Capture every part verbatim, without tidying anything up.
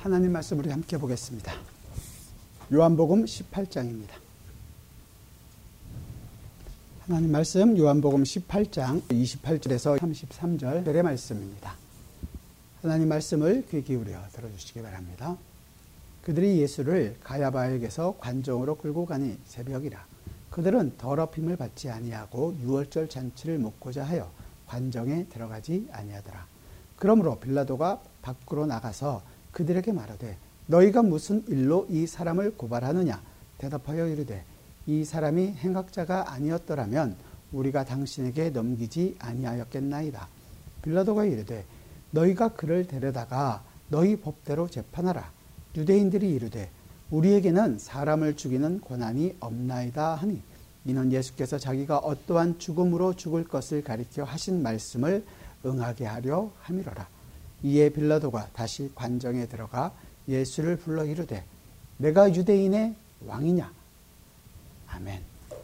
하나님 말씀 우리 함께 보겠습니다. 요한복음 십팔 장입니다. 하나님 말씀 요한복음 십팔 장 이십팔 절에서 삼십삼 절의 말씀입니다. 하나님 말씀을 귀 기울여 들어주시기 바랍니다. 그들이 예수를 가야바에게서 관정으로 끌고 가니 새벽이라. 그들은 더럽힘을 받지 아니하고 유월절 잔치를 먹고자 하여 관정에 들어가지 아니하더라. 그러므로 빌라도가 밖으로 나가서 그들에게 말하되 너희가 무슨 일로 이 사람을 고발하느냐. 대답하여 이르되 이 사람이 행악자가 아니었더라면 우리가 당신에게 넘기지 아니하였겠나이다. 빌라도가 이르되 너희가 그를 데려다가 너희 법대로 재판하라. 유대인들이 이르되 우리에게는 사람을 죽이는 권한이 없나이다 하니 이는 예수께서 자기가 어떠한 죽음으로 죽을 것을 가리켜 하신 말씀을 응하게 하려 함이로라. 이에 빌라도가 다시 관정에 들어가 예수를 불러 이르되 내가 유대인의 왕이냐. 아멘.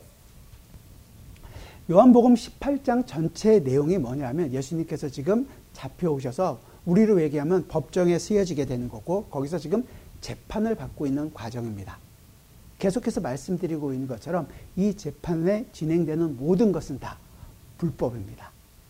요한복음 십팔 장 전체 내용이 뭐냐면 예수님께서 지금 잡혀오셔서 우리로 얘기하면 법정에 쓰여지게 되는 거고 거기서 지금 재판을 받고 있는 과정입니다. 계속해서 말씀드리고 있는 것처럼 이 재판에 진행되는 모든 것은 다 불법입니다.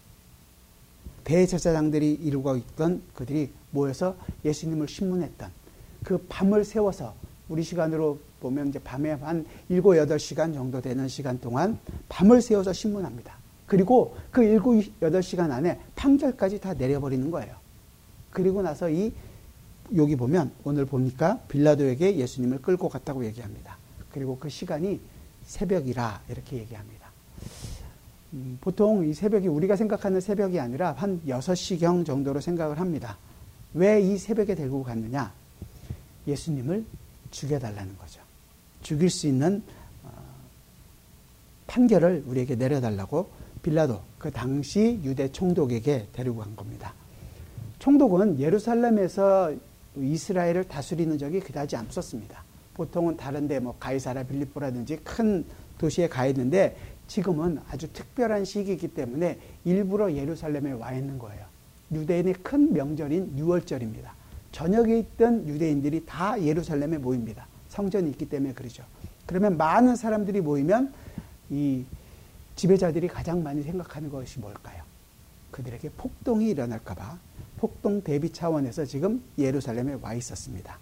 대제사장들이 이루고 있던 그들이 모여서 예수님을 신문했던 그 밤을 세워서 우리 시간으로 보면 이제 밤에 한 일곱, 여덟 시간 정도 되는 시간 동안 밤을 세워서 신문합니다. 그리고 그 일곱, 여덟 시간 안에 판결까지 다 내려버리는 거예요. 그리고 나서 이 여기 보면 오늘 보니까 빌라도에게 예수님을 끌고 갔다고 얘기합니다. 그리고 그 시간이 새벽이라 이렇게 얘기합니다. 음, 보통 이 새벽이 우리가 생각하는 새벽이 아니라 한 여섯 시경 정도로 생각을 합니다. 왜 이 새벽에 데리고 갔느냐? 예수님을 죽여달라는 거죠. 죽일 수 있는 어, 판결을 우리에게 내려달라고 빌라도 그 당시 유대 총독에게 데리고 간 겁니다. 총독은 예루살렘에서 이스라엘을 다스리는 적이 그다지 없었습니다. 보통은 다른데 뭐 가이사라 빌립보라든지 큰 도시에 가 있는데 지금은 아주 특별한 시기이기 때문에 일부러 예루살렘에 와 있는 거예요. 유대인의 큰 명절인 유월절입니다. 저녁에 있던 유대인들이 다 예루살렘에 모입니다. 성전이 있기 때문에 그러죠. 그러면 많은 사람들이 모이면 이 지배자들이 가장 많이 생각하는 것이 뭘까요? 그들에게 폭동이 일어날까 봐 폭동 대비 차원에서 지금 예루살렘에 와 있었습니다.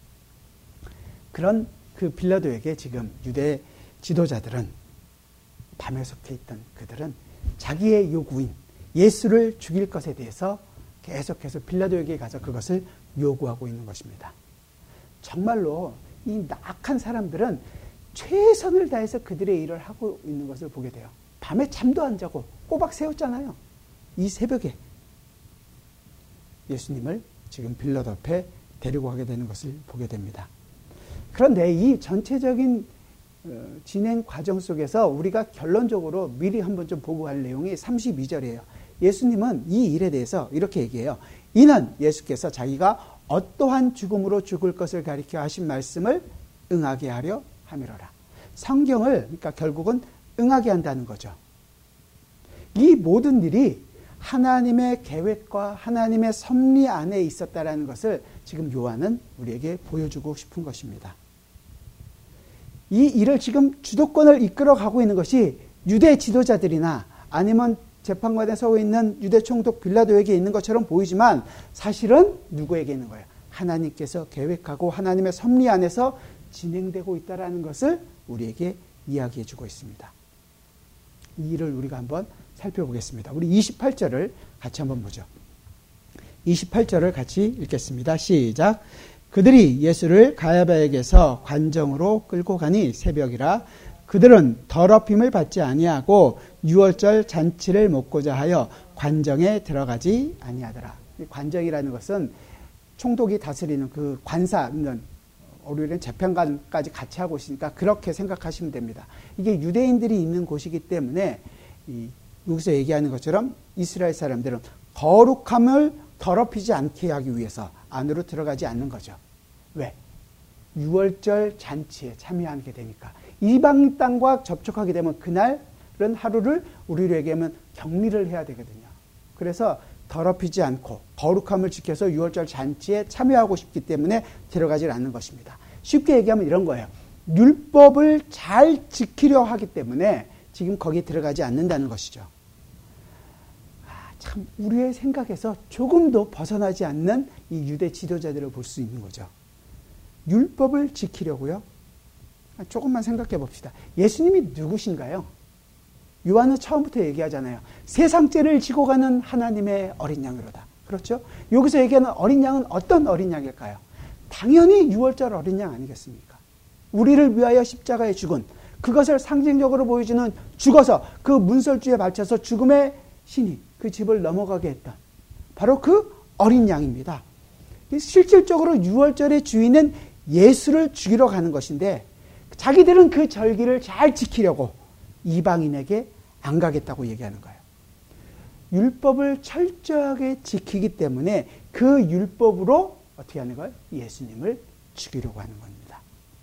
그런 그 빌라도에게 지금 유대 지도자들은 밤에 속해 있던 그들은 자기의 요구인 예수를 죽일 것에 대해서 계속해서 빌라도에게 가서 그것을 요구하고 있는 것입니다. 정말로 이 나악한 사람들은 최선을 다해서 그들의 일을 하고 있는 것을 보게 돼요. 밤에 잠도 안 자고 꼬박 세웠잖아요. 이 새벽에 예수님을 지금 빌라도 앞에 데리고 가게 되는 것을 보게 됩니다. 그런데 이 전체적인 진행 과정 속에서 우리가 결론적으로 미리 한번 좀 보고 갈 내용이 삼십이 절이에요. 예수님은 이 일에 대해서 이렇게 얘기해요. 이는 예수께서 자기가 어떠한 죽음으로 죽을 것을 가리켜 하신 말씀을 응하게 하려 함이로라. 성경을 그러니까 결국은 응하게 한다는 거죠. 이 모든 일이 하나님의 계획과 하나님의 섭리 안에 있었다라는 것을 지금 요한은 우리에게 보여주고 싶은 것입니다. 이 일을 지금 주도권을 이끌어가고 있는 것이 유대 지도자들이나 아니면 재판관에 서고 있는 유대 총독 빌라도에게 있는 것처럼 보이지만 사실은 누구에게 있는 거예요? 하나님께서 계획하고 하나님의 섭리 안에서 진행되고 있다는 것을 우리에게 이야기해 주고 있습니다. 이 일을 우리가 한번 살펴보겠습니다. 우리 이십팔 절을 같이 한번 보죠. 이십팔 절을 같이 읽겠습니다. 시작. 그들이 예수를 가야바에게서 관정으로 끌고 가니 새벽이라. 그들은 더럽힘을 받지 아니하고 유월절 잔치를 먹고자 하여 관정에 들어가지 아니하더라. 관정이라는 것은 총독이 다스리는 그 관사 있는 우리는 재판관까지 같이 하고 있으니까 그렇게 생각하시면 됩니다. 이게 유대인들이 있는 곳이기 때문에 이 여기서 얘기하는 것처럼 이스라엘 사람들은 거룩함을 더럽히지 않게 하기 위해서 안으로 들어가지 않는 거죠. 왜? 유월절 잔치에 참여하게 되니까. 이방 땅과 접촉하게 되면 그날은 하루를 우리로 얘기하면 격리를 해야 되거든요. 그래서 더럽히지 않고 거룩함을 지켜서 유월절 잔치에 참여하고 싶기 때문에 들어가질 않는 것입니다. 쉽게 얘기하면 이런 거예요. 율법을 잘 지키려 하기 때문에 지금 거기에 들어가지 않는다는 것이죠. 아, 참 우리의 생각에서 조금도 벗어나지 않는 이 유대 지도자들을 볼 수 있는 거죠. 율법을 지키려고요? 조금만 생각해 봅시다. 예수님이 누구신가요? 요한은 처음부터 얘기하잖아요. 세상 죄를 지고 가는 하나님의 어린 양으로다. 그렇죠? 여기서 얘기하는 어린 양은 어떤 어린 양일까요? 당연히 유월절 어린 양 아니겠습니까? 우리를 위하여 십자가에 죽은, 그것을 상징적으로 보여주는, 죽어서 그 문설주에 바쳐서 죽음의 신이 그 집을 넘어가게 했던 바로 그 어린 양입니다. 실질적으로 유월절의 주인은 예수를 죽이러 가는 것인데 자기들은 그 절기를 잘 지키려고 이방인에게 안 가겠다고 얘기하는 거예요. 율법을 철저하게 지키기 때문에 그 율법으로 어떻게 하는 거예요? 예수님을 죽이려고 하는 겁니다.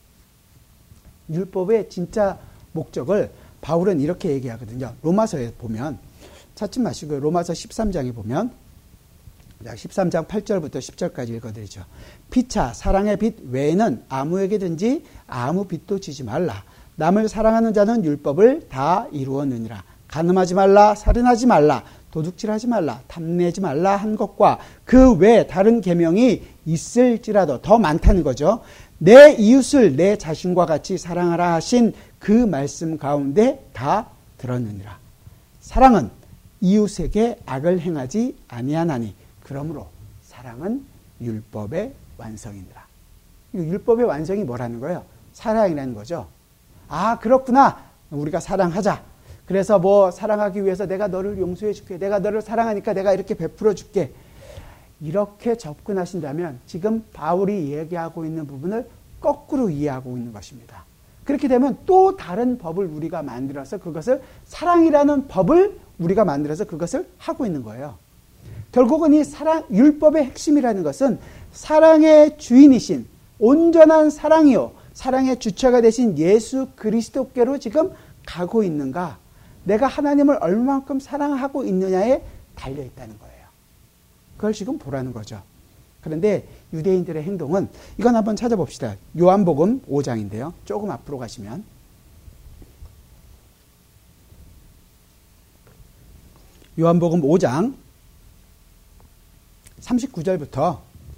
율법의 진짜 목적을 바울은 이렇게 얘기하거든요. 로마서에 보면, 찾지 마시고요. 로마서 십삼 장에 보면 십삼 장 팔 절부터 십 절까지 읽어드리죠. 피차 사랑의 빛 외에는 아무에게든지 아무 빛도 지지 말라. 남을 사랑하는 자는 율법을 다 이루었느니라. 간음하지 말라, 살인하지 말라, 도둑질하지 말라, 탐내지 말라 한 것과 그 외 다른 계명이 있을지라도 더 많다는 거죠. 내 이웃을 내 자신과 같이 사랑하라 하신 그 말씀 가운데 다 들었느니라. 사랑은 이웃에게 악을 행하지 아니하나니 그러므로 사랑은 율법의 완성이니라. 율법의 완성이 뭐라는 거예요? 사랑이라는 거죠. 아, 그렇구나. 우리가 사랑하자. 그래서 뭐 사랑하기 위해서 내가 너를 용서해 줄게. 내가 너를 사랑하니까 내가 이렇게 베풀어 줄게. 이렇게 접근하신다면 지금 바울이 얘기하고 있는 부분을 거꾸로 이해하고 있는 것입니다. 그렇게 되면 또 다른 법을 우리가 만들어서 그것을 사랑이라는 법을 우리가 만들어서 그것을 하고 있는 거예요. 결국은 이 사랑, 율법의 핵심이라는 것은 사랑의 주인이신 온전한 사랑이요, 사랑의 주체가 되신 예수 그리스도께로 지금 가고 있는가, 내가 하나님을 얼마만큼 사랑하고 있느냐에 달려있다는 거예요. 그걸 지금 보라는 거죠. 그런데 유대인들의 행동은, 이건 한번 찾아봅시다. 요한복음 오 장인데요. 조금 앞으로 가시면 요한복음 오 장 삼십구 절부터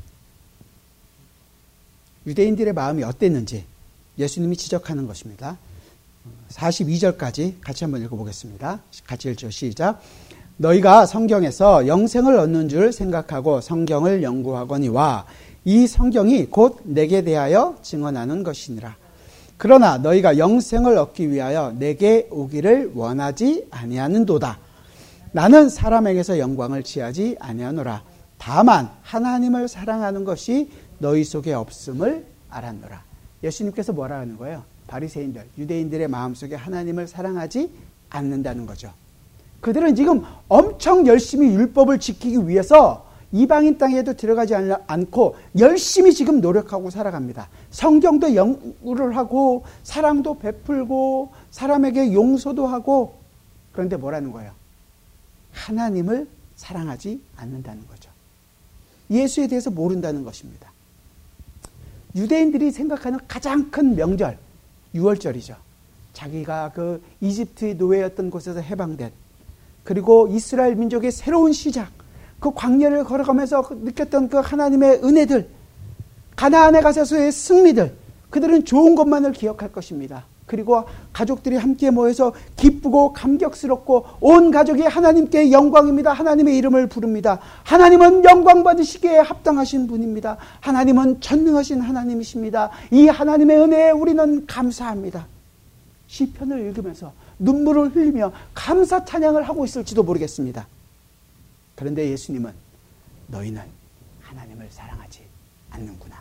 유대인들의 마음이 어땠는지 예수님이 지적하는 것입니다. 사십이 절까지 같이 한번 읽어보겠습니다. 같이 읽죠. 시작. 너희가 성경에서 영생을 얻는 줄 생각하고 성경을 연구하거니와 이 성경이 곧 내게 대하여 증언하는 것이니라. 그러나 너희가 영생을 얻기 위하여 내게 오기를 원하지 아니하는도다. 나는 사람에게서 영광을 취하지 아니하노라. 다만 하나님을 사랑하는 것이 너희 속에 없음을 알았노라. 예수님께서 뭐라 하는 거예요? 바리새인들, 유대인들의 마음속에 하나님을 사랑하지 않는다는 거죠. 그들은 지금 엄청 열심히 율법을 지키기 위해서 이방인 땅에도 들어가지 않고 열심히 지금 노력하고 살아갑니다. 성경도 연구를 하고 사랑도 베풀고 사람에게 용서도 하고, 그런데 뭐라는 거예요? 하나님을 사랑하지 않는다는 거죠. 예수에 대해서 모른다는 것입니다. 유대인들이 생각하는 가장 큰 명절, 유월절이죠. 자기가 그 이집트의 노예였던 곳에서 해방된, 그리고 이스라엘 민족의 새로운 시작, 그 광야를 걸어가면서 느꼈던 그 하나님의 은혜들, 가나안에 가서의 승리들, 그들은 좋은 것만을 기억할 것입니다. 그리고 가족들이 함께 모여서 기쁘고 감격스럽고 온 가족이 하나님께 영광입니다. 하나님의 이름을 부릅니다. 하나님은 영광 받으시기에 합당하신 분입니다. 하나님은 전능하신 하나님이십니다. 이 하나님의 은혜에 우리는 감사합니다. 시편을 읽으면서 눈물을 흘리며 감사 찬양을 하고 있을지도 모르겠습니다. 그런데 예수님은 너희는 하나님을 사랑하지 않는구나.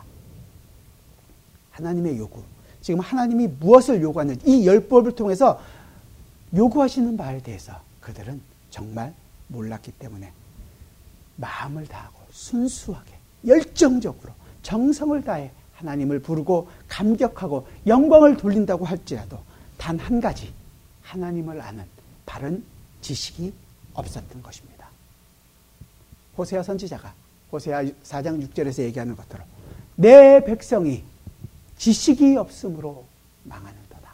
하나님의 요구, 지금 하나님이 무엇을 요구하는지, 이 율법을 통해서 요구하시는 바에 대해서 그들은 정말 몰랐기 때문에 마음을 다하고 순수하게 열정적으로 정성을 다해 하나님을 부르고 감격하고 영광을 돌린다고 할지라도 단 한 가지, 하나님을 아는 바른 지식이 없었던 것입니다. 호세아 선지자가 호세아 사 장 육 절에서 얘기하는 것대로 내 백성이 지식이 없으므로 망하는도다.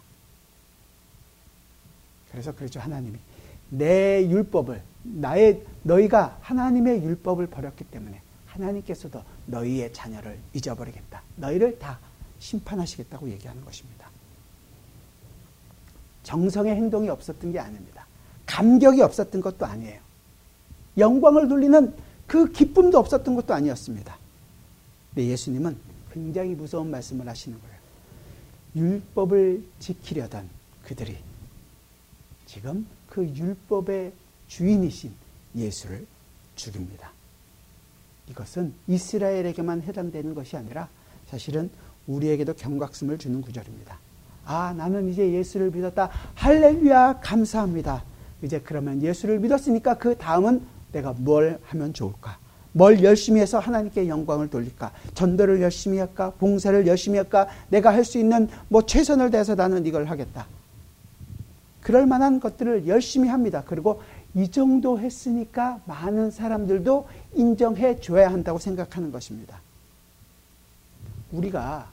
그래서 그렇죠. 하나님이 내 율법을 나의 너희가 하나님의 율법을 버렸기 때문에 하나님께서도 너희의 자녀를 잊어버리겠다. 너희를 다 심판하시겠다고 얘기하는 것입니다. 정성의 행동이 없었던 게 아닙니다. 감격이 없었던 것도 아니에요. 영광을 돌리는 그 기쁨도 없었던 것도 아니었습니다. 근데 예수님은 굉장히 무서운 말씀을 하시는 거예요. 율법을 지키려던 그들이 지금 그 율법의 주인이신 예수를 죽입니다. 이것은 이스라엘에게만 해당되는 것이 아니라 사실은 우리에게도 경각심을 주는 구절입니다. 아, 나는 이제 예수를 믿었다. 할렐루야, 감사합니다. 이제 그러면 예수를 믿었으니까 그 다음은 내가 뭘 하면 좋을까? 뭘 열심히 해서 하나님께 영광을 돌릴까? 전도를 열심히 할까? 봉사를 열심히 할까? 내가 할 수 있는 뭐 최선을 다해서 나는 이걸 하겠다. 그럴 만한 것들을 열심히 합니다. 그리고 이 정도 했으니까 많은 사람들도 인정해 줘야 한다고 생각하는 것입니다. 우리가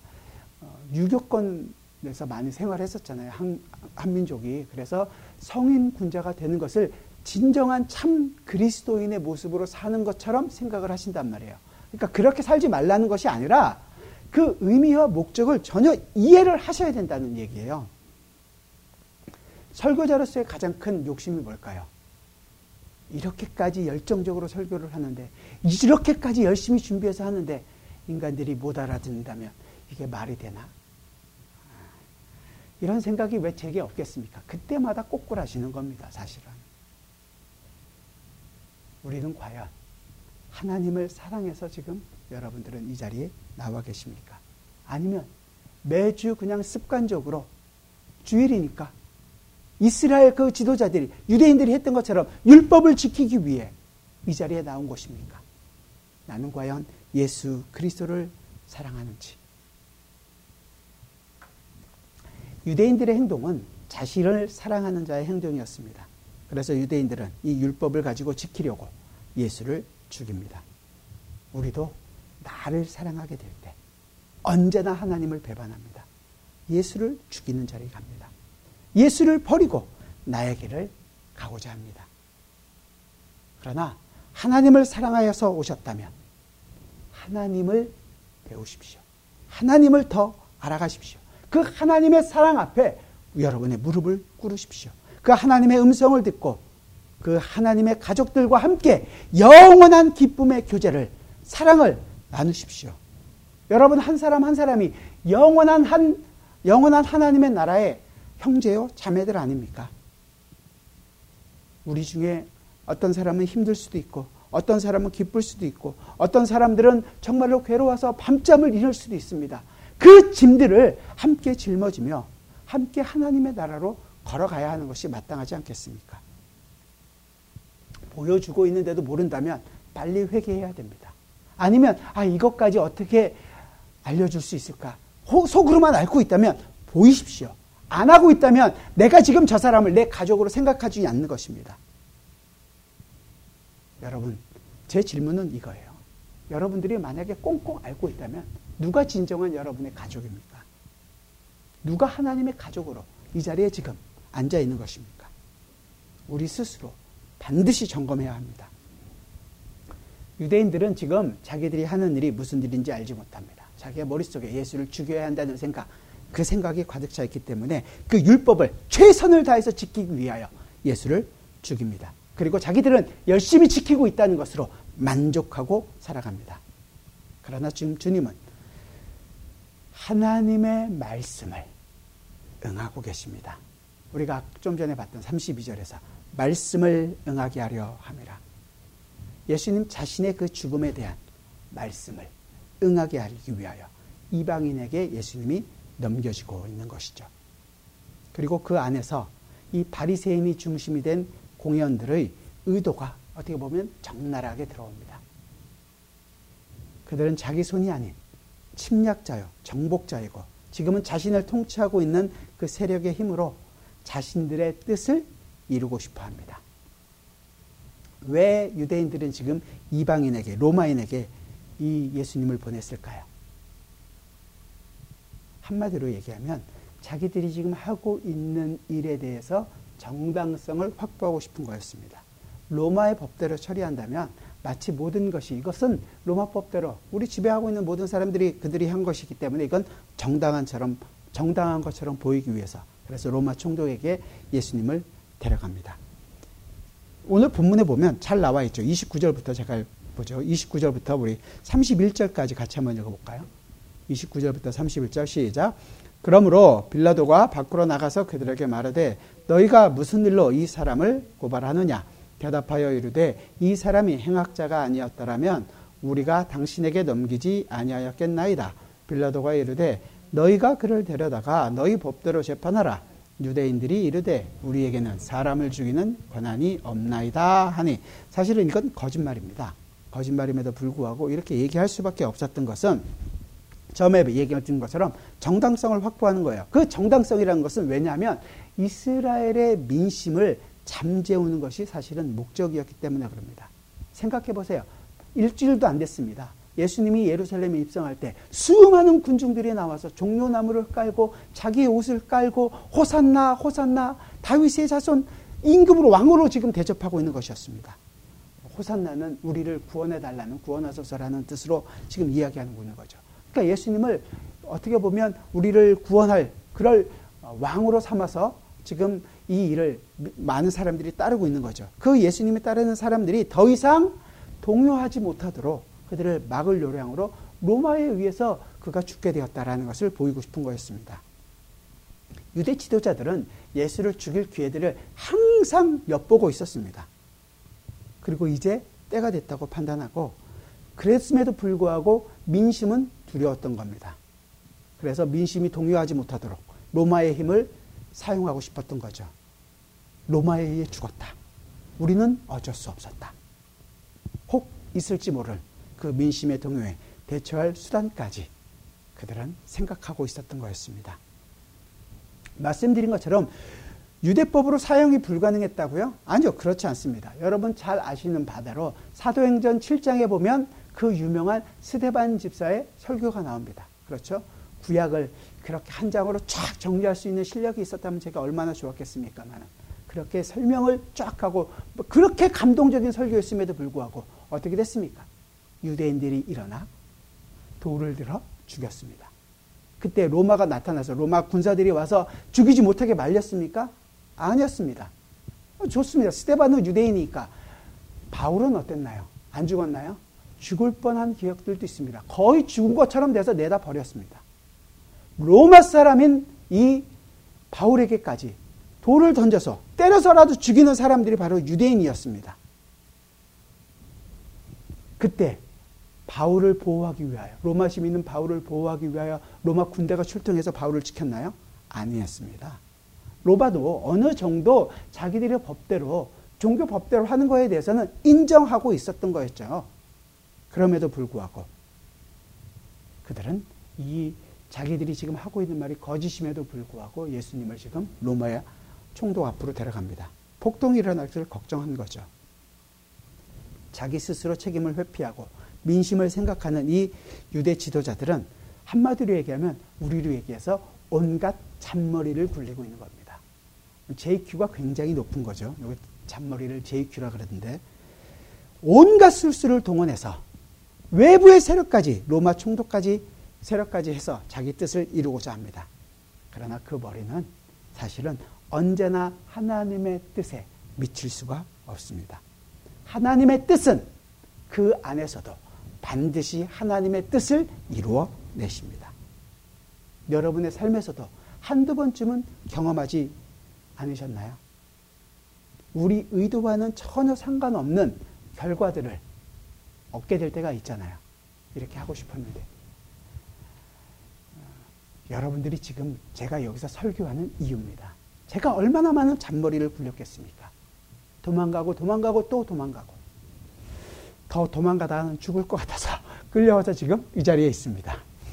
유교권에서 많이 생활했었잖아요. 한, 한민족이. 그래서 성인 군자가 되는 것을 진정한 참 그리스도인의 모습으로 사는 것처럼 생각을 하신단 말이에요. 그러니까 그렇게 살지 말라는 것이 아니라 그 의미와 목적을 전혀 이해를 하셔야 된다는 얘기예요. 설교자로서의 가장 큰 욕심이 뭘까요? 이렇게까지 열정적으로 설교를 하는데, 이렇게까지 열심히 준비해서 하는데 인간들이 못 알아듣는다면 이게 말이 되나? 이런 생각이 왜 제게 없겠습니까? 그때마다 꼬꾸라지는 겁니다, 사실은. 우리는 과연 하나님을 사랑해서 지금 여러분들은 이 자리에 나와 계십니까? 아니면 매주 그냥 습관적으로 주일이니까 이스라엘 그 지도자들이, 유대인들이 했던 것처럼 율법을 지키기 위해 이 자리에 나온 것입니까? 나는 과연 예수 그리스도를 사랑하는지. 유대인들의 행동은 자신을 사랑하는 자의 행동이었습니다. 그래서 유대인들은 이 율법을 가지고 지키려고 예수를 죽입니다. 우리도 나를 사랑하게 될 때 언제나 하나님을 배반합니다. 예수를 죽이는 자리에 갑니다. 예수를 버리고 나의 길을 가고자 합니다. 그러나 하나님을 사랑하여서 오셨다면 하나님을 배우십시오. 하나님을 더 알아가십시오. 그 하나님의 사랑 앞에 여러분의 무릎을 꿇으십시오. 그 하나님의 음성을 듣고 그 하나님의 가족들과 함께 영원한 기쁨의 교제를, 사랑을 나누십시오. 여러분 한 사람 한 사람이 영원한 한 영원한 하나님의 나라의 형제요 자매들 아닙니까? 우리 중에 어떤 사람은 힘들 수도 있고 어떤 사람은 기쁠 수도 있고 어떤 사람들은 정말로 괴로워서 밤잠을 이룰 수도 있습니다. 그 짐들을 함께 짊어지며 함께 하나님의 나라로 걸어가야 하는 것이 마땅하지 않겠습니까? 보여주고 있는데도 모른다면 빨리 회개해야 됩니다. 아니면 아 이것까지 어떻게 알려줄 수 있을까? 속으로만 앓고 있다면 보이십시오. 안 하고 있다면 내가 지금 저 사람을 내 가족으로 생각하지 않는 것입니다. 여러분, 제 질문은 이거예요. 여러분들이 만약에 꽁꽁 앓고 있다면 누가 진정한 여러분의 가족입니까? 누가 하나님의 가족으로 이 자리에 지금 앉아 있는 것입니까? 우리 스스로 반드시 점검해야 합니다. 유대인들은 지금 자기들이 하는 일이 무슨 일인지 알지 못합니다. 자기의 머릿속에 예수를 죽여야 한다는 생각, 그 생각이 가득 차 있기 때문에 그 율법을 최선을 다해서 지키기 위하여 예수를 죽입니다. 그리고 자기들은 열심히 지키고 있다는 것으로 만족하고 살아갑니다. 그러나 지금 주님은 하나님의 말씀을 응하고 계십니다. 우리가 좀 전에 봤던 삼십이 절에서 말씀을 응하게 하려 함이라. 예수님 자신의 그 죽음에 대한 말씀을 응하게 하기 위하여 이방인에게 예수님이 넘겨지고 있는 것이죠. 그리고 그 안에서 이 바리새인이 중심이 된 공회원들의 의도가 어떻게 보면 적나라하게 들어옵니다. 그들은 자기 손이 아닌 침략자요, 정복자이고 지금은 자신을 통치하고 있는 그 세력의 힘으로 자신들의 뜻을 이루고 싶어 합니다. 왜 유대인들은 지금 이방인에게, 로마인에게 이 예수님을 보냈을까요? 한마디로 얘기하면 자기들이 지금 하고 있는 일에 대해서 정당성을 확보하고 싶은 거였습니다. 로마의 법대로 처리한다면 마치 모든 것이, 이것은 로마 법대로 우리 지배하고 있는 모든 사람들이 그들이 한 것이기 때문에 이건 정당한처럼, 정당한 것처럼 보이기 위해서, 그래서 로마 총독에게 예수님을 데려갑니다. 오늘 본문에 보면 잘 나와 있죠. 이십구 절부터 제가 보죠. 이십구 절부터 우리 삼십일 절까지 같이 한번 읽어볼까요? 이십구 절부터 삼십일 절 시작. 그러므로 빌라도가 밖으로 나가서 그들에게 말하되 너희가 무슨 일로 이 사람을 고발하느냐? 대답하여 이르되 이 사람이 행악자가 아니었더라면 우리가 당신에게 넘기지 아니하였겠나이다. 빌라도가 이르되 너희가 그를 데려다가 너희 법대로 재판하라. 유대인들이 이르되 우리에게는 사람을 죽이는 권한이 없나이다 하니, 사실은 이건 거짓말입니다. 거짓말임에도 불구하고 이렇게 얘기할 수밖에 없었던 것은 처음에 얘기했던 것처럼 정당성을 확보하는 거예요. 그 정당성이라는 것은 왜냐하면 이스라엘의 민심을 잠재우는 것이 사실은 목적이었기 때문에 그럽니다. 생각해 보세요. 일주일도 안 됐습니다. 예수님이 예루살렘에 입성할 때 수많은 군중들이 나와서 종려나무를 깔고 자기의 옷을 깔고 호산나 호산나 다윗의 자손 임금으로 왕으로 지금 대접하고 있는 것이었습니다. 호산나는 우리를 구원해달라는, 구원하소서라는 뜻으로 지금 이야기하고 있는 거죠. 그러니까 예수님을 어떻게 보면 우리를 구원할 그럴 왕으로 삼아서 지금 이 일을 많은 사람들이 따르고 있는 거죠. 그 예수님이 따르는 사람들이 더 이상 동요하지 못하도록 그들을 막을 요량으로 로마에 의해서 그가 죽게 되었다라는 것을 보이고 싶은 거였습니다. 유대 지도자들은 예수를 죽일 기회들을 항상 엿보고 있었습니다. 그리고 이제 때가 됐다고 판단하고, 그랬음에도 불구하고 민심은 두려웠던 겁니다. 그래서 민심이 동요하지 못하도록 로마의 힘을 사용하고 싶었던 거죠. 로마에 의해 죽었다. 우리는 어쩔 수 없었다. 혹 있을지 모를 그 민심의 동요에 대처할 수단까지 그들은 생각하고 있었던 거였습니다. 말씀드린 것처럼 유대법으로 사용이 불가능했다고요? 아니요, 그렇지 않습니다. 여러분 잘 아시는 바대로 사도행전 칠 장에 보면 그 유명한 스데반 집사의 설교가 나옵니다. 그렇죠? 구약을 그렇게 한 장으로 쫙 정리할 수 있는 실력이 있었다면 제가 얼마나 좋았겠습니까만, 그렇게 설명을 쫙 하고 그렇게 감동적인 설교였음에도 불구하고 어떻게 됐습니까? 유대인들이 일어나 돌을 들어 죽였습니다. 그때 로마가 나타나서 로마 군사들이 와서 죽이지 못하게 말렸습니까? 아니었습니다. 좋습니다. 스데반은 유대인이니까. 바울은 어땠나요? 안 죽었나요? 죽을 뻔한 기억들도 있습니다. 거의 죽은 것처럼 돼서 내다 버렸습니다. 로마 사람인 이 바울에게까지 돌을 던져서 때려서라도 죽이는 사람들이 바로 유대인이었습니다. 그때 바울을 보호하기 위하여, 로마 시민은 바울을 보호하기 위하여 로마 군대가 출동해서 바울을 지켰나요? 아니었습니다. 로마도 어느 정도 자기들의 법대로, 종교 법대로 하는 거에 대해서는 인정하고 있었던 거였죠. 그럼에도 불구하고 그들은 이 자기들이 지금 하고 있는 말이 거짓임에도 불구하고 예수님을 지금 로마의 총독 앞으로 데려갑니다. 폭동이 일어날 것을 걱정한 거죠. 자기 스스로 책임을 회피하고 민심을 생각하는 이 유대 지도자들은 한마디로 얘기하면 우리로 얘기해서 온갖 잔머리를 굴리고 있는 겁니다. 제이큐가 굉장히 높은 거죠. 여기 잔머리를 제이큐라 그러던데, 온갖 술수를 동원해서 외부의 세력까지, 로마 총독까지 세력까지 해서 자기 뜻을 이루고자 합니다. 그러나 그 머리는 사실은 언제나 하나님의 뜻에 미칠 수가 없습니다. 하나님의 뜻은 그 안에서도 반드시 하나님의 뜻을 이루어 내십니다. 여러분의 삶에서도 한두 번쯤은 경험하지 않으셨나요? 우리 의도와는 전혀 상관없는 결과들을 얻게 될 때가 있잖아요. 이렇게 하고 싶었는데. 여러분들이 지금 제가 여기서 설교하는 이유입니다. 제가 얼마나 많은 잔머리를 굴렸겠습니까? 도망가고 도망가고 또 도망가고, 더 도망가다가는 죽을 것 같아서 끌려와서 지금 이 자리에 있습니다.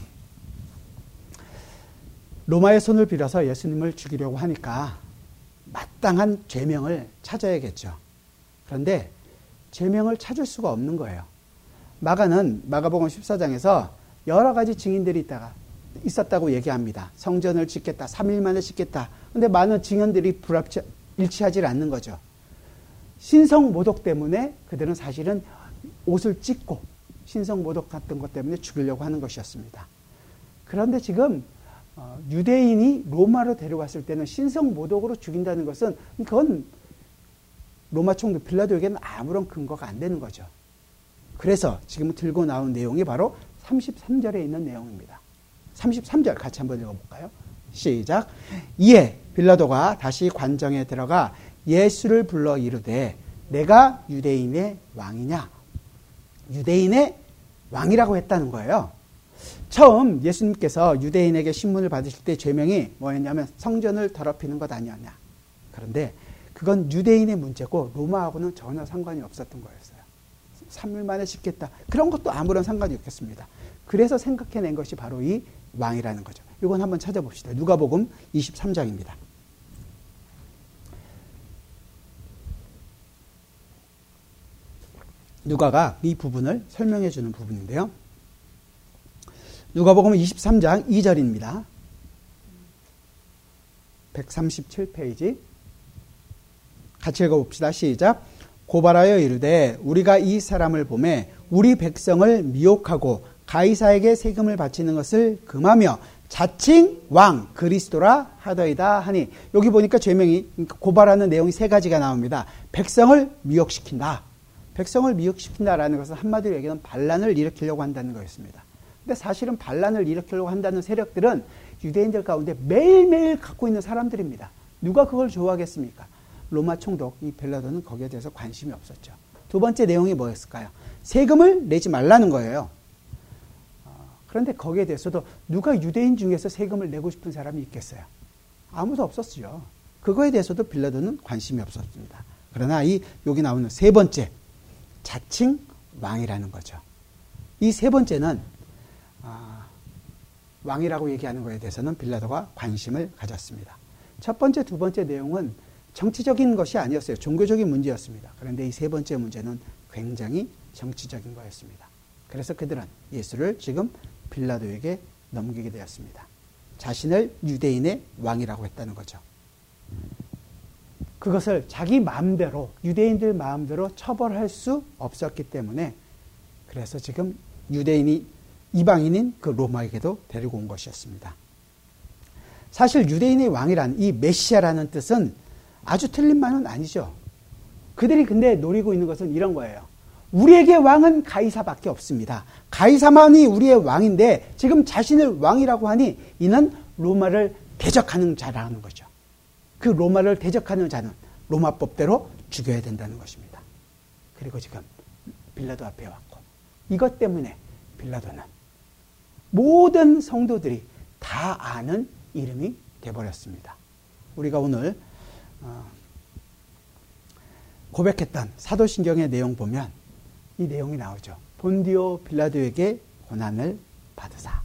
로마의 손을 빌어서 예수님을 죽이려고 하니까 마땅한 죄명을 찾아야겠죠. 그런데 죄명을 찾을 수가 없는 거예요. 마가는 마가복음 십사 장에서 여러 가지 증인들이 있다가 있었다고 얘기합니다. 성전을 짓겠다. 삼 일 만에 짓겠다. 근데 많은 증언들이 불합치, 일치하지 않는 거죠. 신성모독 때문에 그들은 사실은 옷을 찢고 신성모독 같은 것 때문에 죽이려고 하는 것이었습니다. 그런데 지금 유대인이 로마로 데려왔을 때는 신성모독으로 죽인다는 것은 그건 로마 총독 빌라도에게는 아무런 근거가 안 되는 거죠. 그래서 지금 들고 나온 내용이 바로 삼십삼 절에 있는 내용입니다. 삼십삼 절 같이 한번 읽어볼까요? 시작. 이에 빌라도가 다시 관정에 들어가 예수를 불러 이르되 내가 유대인의 왕이냐? 유대인의 왕이라고 했다는 거예요. 처음 예수님께서 유대인에게 신문을 받으실 때 죄명이 뭐였냐면 성전을 더럽히는 것 아니었냐. 그런데 그건 유대인의 문제고 로마하고는 전혀 상관이 없었던 거였어요. 삼 일 만에 짓겠다. 그런 것도 아무런 상관이 없겠습니다. 그래서 생각해낸 것이 바로 이 왕이라는 거죠. 이건 한번 찾아봅시다. 누가복음 이십삼 장입니다. 누가가 이 부분을 설명해 주는 부분인데요. 누가복음 이십삼 장 이 절입니다. 백삼십칠 페이지. 같이 읽어봅시다. 시작. 고발하여 이르되 우리가 이 사람을 보매 우리 백성을 미혹하고 가이사에게 세금을 바치는 것을 금하며 자칭 왕 그리스도라 하더이다 하니, 여기 보니까 죄명이 고발하는 내용이 세 가지가 나옵니다. 백성을 미혹시킨다. 백성을 미혹시킨다라는 것은 한마디로 얘기하면 반란을 일으키려고 한다는 거였습니다. 근데 사실은 반란을 일으키려고 한다는 세력들은 유대인들 가운데 매일매일 갖고 있는 사람들입니다. 누가 그걸 좋아하겠습니까? 로마 총독 이 빌라도는 거기에 대해서 관심이 없었죠. 두 번째 내용이 뭐였을까요? 세금을 내지 말라는 거예요. 그런데 거기에 대해서도 누가 유대인 중에서 세금을 내고 싶은 사람이 있겠어요? 아무도 없었죠. 그거에 대해서도 빌라도는 관심이 없었습니다. 그러나 이 여기 나오는 세 번째, 자칭 왕이라는 거죠. 이 세 번째는 아, 왕이라고 얘기하는 것에 대해서는 빌라도가 관심을 가졌습니다. 첫 번째, 두 번째 내용은 정치적인 것이 아니었어요. 종교적인 문제였습니다. 그런데 이 세 번째 문제는 굉장히 정치적인 거였습니다. 그래서 그들은 예수를 지금 빌라도에게 넘기게 되었습니다. 자신을 유대인의 왕이라고 했다는 거죠. 그것을 자기 마음대로, 유대인들 마음대로 처벌할 수 없었기 때문에 그래서 지금 유대인이 이방인인 그 로마에게도 데리고 온 것이었습니다. 사실 유대인의 왕이란 이 메시아라는 뜻은 아주 틀린 말은 아니죠. 그들이 근데 노리고 있는 것은 이런 거예요. 우리에게 왕은 가이사밖에 없습니다. 가이사만이 우리의 왕인데 지금 자신을 왕이라고 하니 이는 로마를 대적하는 자라는 거죠. 그 로마를 대적하는 자는 로마법대로 죽여야 된다는 것입니다. 그리고 지금 빌라도 앞에 왔고, 이것 때문에 빌라도는 모든 성도들이 다 아는 이름이 되어버렸습니다. 우리가 오늘 고백했던 사도신경의 내용 보면 이 내용이 나오죠. 본디오 빌라도에게 고난을 받으사.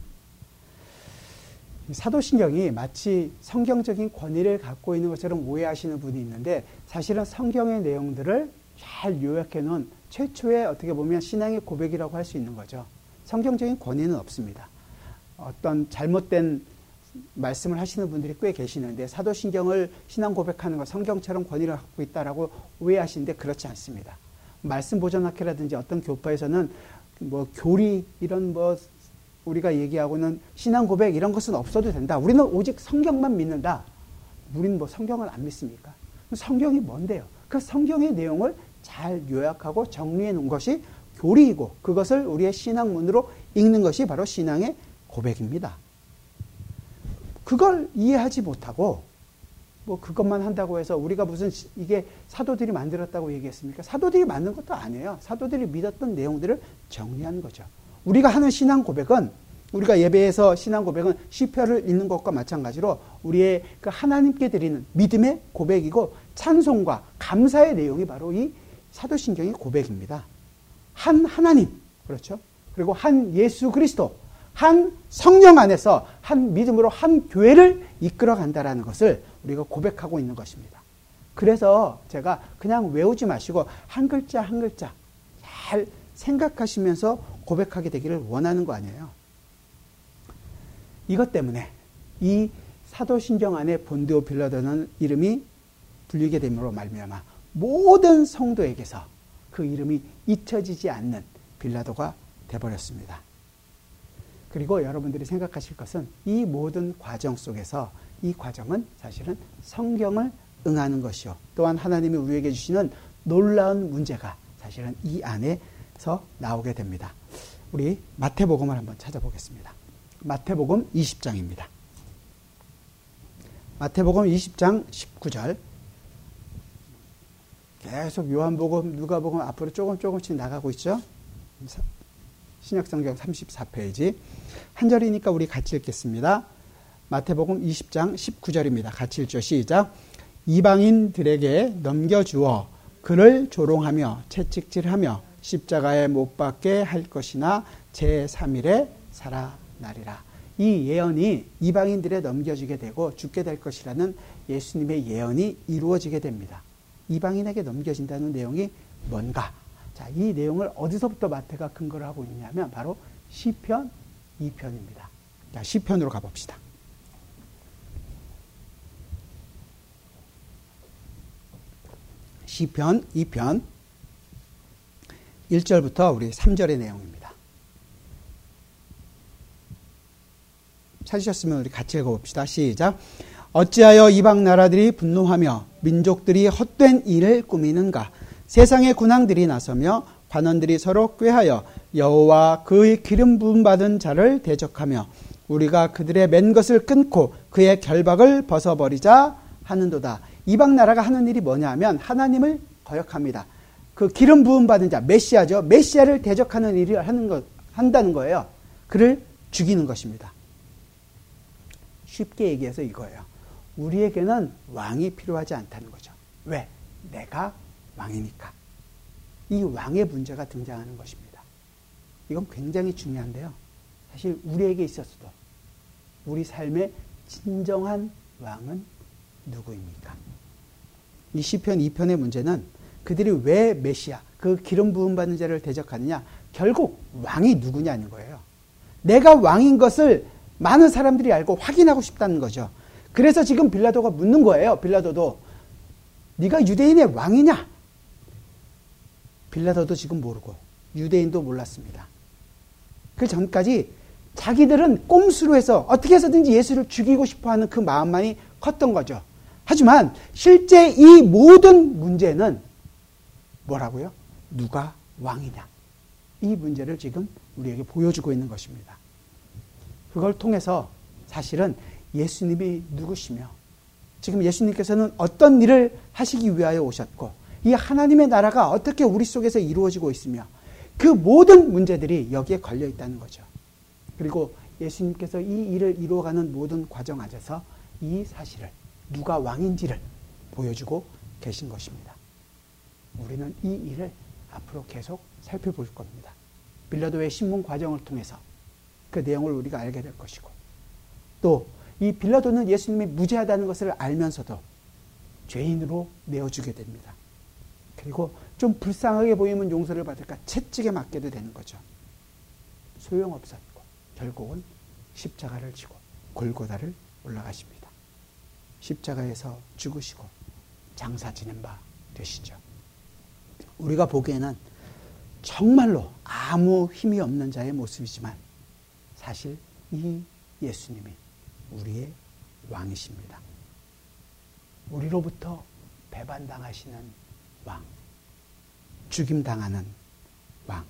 사도신경이 마치 성경적인 권위를 갖고 있는 것처럼 오해하시는 분이 있는데, 사실은 성경의 내용들을 잘 요약해 놓은 최초의 어떻게 보면 신앙의 고백이라고 할 수 있는 거죠. 성경적인 권위는 없습니다. 어떤 잘못된 말씀을 하시는 분들이 꽤 계시는데 사도신경을 신앙 고백하는 것, 성경처럼 권위를 갖고 있다라고 오해하시는데 그렇지 않습니다. 말씀 보존학회라든지 어떤 교파에서는 뭐 교리 이런 뭐 우리가 얘기하고는 신앙 고백 이런 것은 없어도 된다. 우리는 오직 성경만 믿는다. 우리는 뭐 성경을 안 믿습니까? 성경이 뭔데요? 그 성경의 내용을 잘 요약하고 정리해 놓은 것이 교리이고 그것을 우리의 신앙문으로 읽는 것이 바로 신앙의 고백입니다. 그걸 이해하지 못하고 뭐 그것만 한다고 해서 우리가 무슨 이게 사도들이 만들었다고 얘기했습니까? 사도들이 만든 것도 아니에요. 사도들이 믿었던 내용들을 정리한 거죠. 우리가 하는 신앙 고백은, 우리가 예배에서 신앙 고백은 시편을 읽는 것과 마찬가지로 우리의 그 하나님께 드리는 믿음의 고백이고 찬송과 감사의 내용이 바로 이 사도신경의 고백입니다. 한 하나님, 그렇죠? 그리고 한 예수 그리스도, 한 성령 안에서 한 믿음으로 한 교회를 이끌어 간다라는 것을 우리가 고백하고 있는 것입니다. 그래서 제가 그냥 외우지 마시고 한 글자 한 글자 잘 생각하시면서 고백하게 되기를 원하는 거 아니에요. 이것 때문에 이 사도신경 안에 본디오 빌라도는 이름이 불리게 됨으로 말미암아 모든 성도에게서 그 이름이 잊혀지지 않는 빌라도가 되어버렸습니다. 그리고 여러분들이 생각하실 것은 이 모든 과정 속에서 이 과정은 사실은 성경을 응하는 것이요. 또한 하나님이 우리에게 주시는 놀라운 문제가 사실은 이 안에서 나오게 됩니다. 우리 마태복음을 한번 찾아보겠습니다. 마태복음 이십 장입니다. 마태복음 이십 장 십구 절. 계속 요한복음, 누가복음 앞으로 조금 조금씩 나가고 있죠. 신약성경 삼십사 페이지. 한 절이니까 우리 같이 읽겠습니다. 마태복음 이십 장 십구 절입니다. 같이 읽죠. 시작. 이방인들에게 넘겨주어 그를 조롱하며 채찍질하며 십자가에 못 박게 할 것이나 제삼 일에 살아나리라. 이 예언이 이방인들에 넘겨지게 되고 죽게 될 것이라는 예수님의 예언이 이루어지게 됩니다. 이방인에게 넘겨진다는 내용이 뭔가? 자, 이 내용을 어디서부터 마태가 근거를 하고 있냐면 바로 시편 이 편입니다. 자, 시편으로 가봅시다. 시편 이 편 일 절부터 우리 삼 절의 내용입니다. 찾으셨으면 우리 같이 읽어봅시다. 시작. 어찌하여 이방 나라들이 분노하며 민족들이 헛된 일을 꾸미는가? 세상의 군왕들이 나서며 관원들이 서로 꾀하여 여호와 그의 기름 부음 받은 자를 대적하며 우리가 그들의 맨 것을 끊고 그의 결박을 벗어버리자 하는도다. 이방 나라가 하는 일이 뭐냐 하면 하나님을 거역합니다. 그 기름 부음 받은 자, 메시아죠. 메시아를 대적하는 일을 하는 것, 한다는 거예요. 그를 죽이는 것입니다. 쉽게 얘기해서 이거예요. 우리에게는 왕이 필요하지 않다는 거죠. 왜? 내가 왕이니까. 이 왕의 문제가 등장하는 것입니다. 이건 굉장히 중요한데요. 사실 우리에게 있어서도 우리 삶의 진정한 왕은 누구입니까? 이 시편 이 편의 문제는 그들이 왜 메시아, 그 기름 부음 받는 자를 대적하느냐? 결국 왕이 누구냐는 거예요. 내가 왕인 것을 많은 사람들이 알고 확인하고 싶다는 거죠. 그래서 지금 빌라도가 묻는 거예요. 빌라도도 네가 유대인의 왕이냐? 빌라도도 지금 모르고 유대인도 몰랐습니다. 그 전까지 자기들은 꼼수로 해서 어떻게 해서든지 예수를 죽이고 싶어하는 그 마음만이 컸던 거죠. 하지만 실제 이 모든 문제는 뭐라고요? 누가 왕이냐? 이 문제를 지금 우리에게 보여주고 있는 것입니다. 그걸 통해서 사실은 예수님이 누구시며 지금 예수님께서는 어떤 일을 하시기 위하여 오셨고 이 하나님의 나라가 어떻게 우리 속에서 이루어지고 있으며 그 모든 문제들이 여기에 걸려 있다는 거죠. 그리고 예수님께서 이 일을 이루어가는 모든 과정 안에서 이 사실을 누가 왕인지를 보여주고 계신 것입니다. 우리는 이 일을 앞으로 계속 살펴볼 겁니다. 빌라도의 신문 과정을 통해서 그 내용을 우리가 알게 될 것이고 또 이 빌라도는 예수님이 무죄하다는 것을 알면서도 죄인으로 내어주게 됩니다. 그리고 좀 불쌍하게 보이면 용서를 받을까 채찍에 맞게도 되는 거죠. 소용없었고 결국은 십자가를 지고 골고다를 올라가십니다. 십자가에서 죽으시고 장사 지낸 바 되시죠. 우리가 보기에는 정말로 아무 힘이 없는 자의 모습이지만 사실 이 예수님이 우리의 왕이십니다. 우리로부터 배반당하시는 왕, 죽임당하는 왕.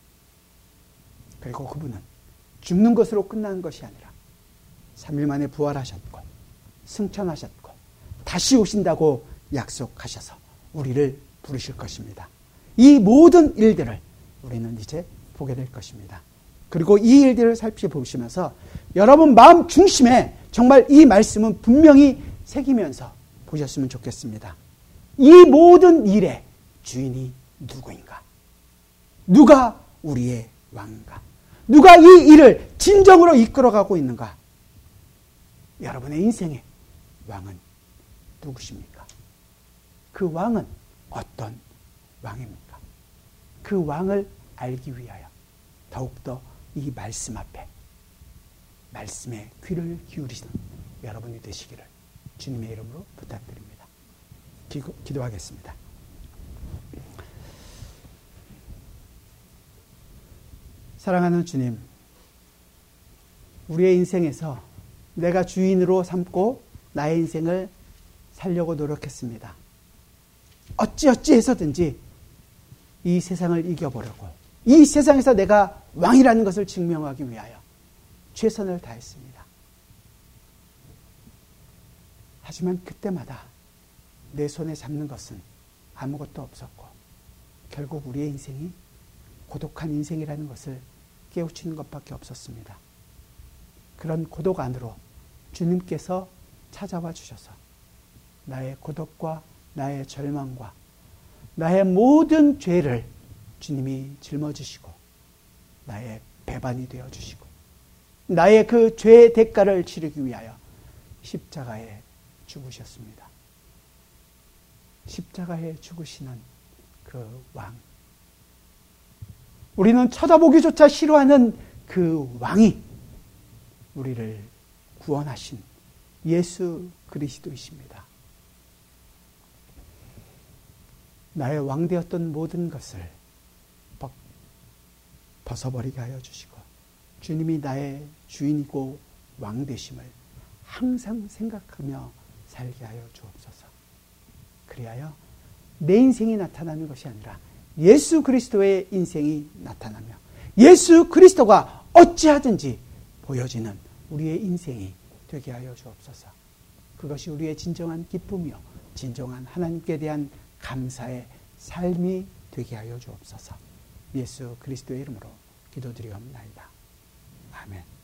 그리고 그분은 죽는 것으로 끝나는 것이 아니라 삼 일 만에 부활하셨고 승천하셨고 다시 오신다고 약속하셔서 우리를 부르실 것입니다. 이 모든 일들을 우리는 이제 보게 될 것입니다. 그리고 이 일들을 살펴보시면서 여러분 마음 중심에 정말 이 말씀은 분명히 새기면서 보셨으면 좋겠습니다. 이 모든 일의 주인이 누구인가? 누가 우리의 왕인가? 누가 이 일을 진정으로 이끌어가고 있는가? 여러분의 인생의 왕은 누구십니까? 그 왕은 어떤 왕입니까? 그 왕을 알기 위하여 더욱더 이 말씀 앞에 말씀에 귀를 기울이시는 여러분이 되시기를 주님의 이름으로 부탁드립니다. 기도, 기도하겠습니다. 사랑하는 주님, 우리의 인생에서 내가 주인으로 삼고 나의 인생을 살려고 노력했습니다. 어찌어찌 해서든지 이 세상을 이겨보려고, 이 세상에서 내가 왕이라는 것을 증명하기 위하여 최선을 다했습니다. 하지만 그때마다 내 손에 잡는 것은 아무것도 없었고 결국 우리의 인생이 고독한 인생이라는 것을 깨우치는 것밖에 없었습니다. 그런 고독 안으로 주님께서 찾아와 주셔서 나의 고독과 나의 절망과 나의 모든 죄를 주님이 짊어지시고 나의 배반이 되어주시고 나의 그 죄의 대가를 치르기 위하여 십자가에 죽으셨습니다. 십자가에 죽으시는 그 왕, 우리는 쳐다보기조차 싫어하는 그 왕이 우리를 구원하신 예수 그리스도이십니다. 나의 왕되었던 모든 것을 벗어버리게 하여 주시고 주님이 나의 주인이고 왕되심을 항상 생각하며 살게 하여 주옵소서. 그리하여 내 인생이 나타나는 것이 아니라 예수 그리스도의 인생이 나타나며 예수 그리스도가 어찌하든지 보여지는 우리의 인생이 되게 하여 주옵소서. 그것이 우리의 진정한 기쁨이요 진정한 하나님께 대한 감사의 삶이 되게 하여 주옵소서. 예수 그리스도의 이름으로 기도드리옵나이다. 아멘.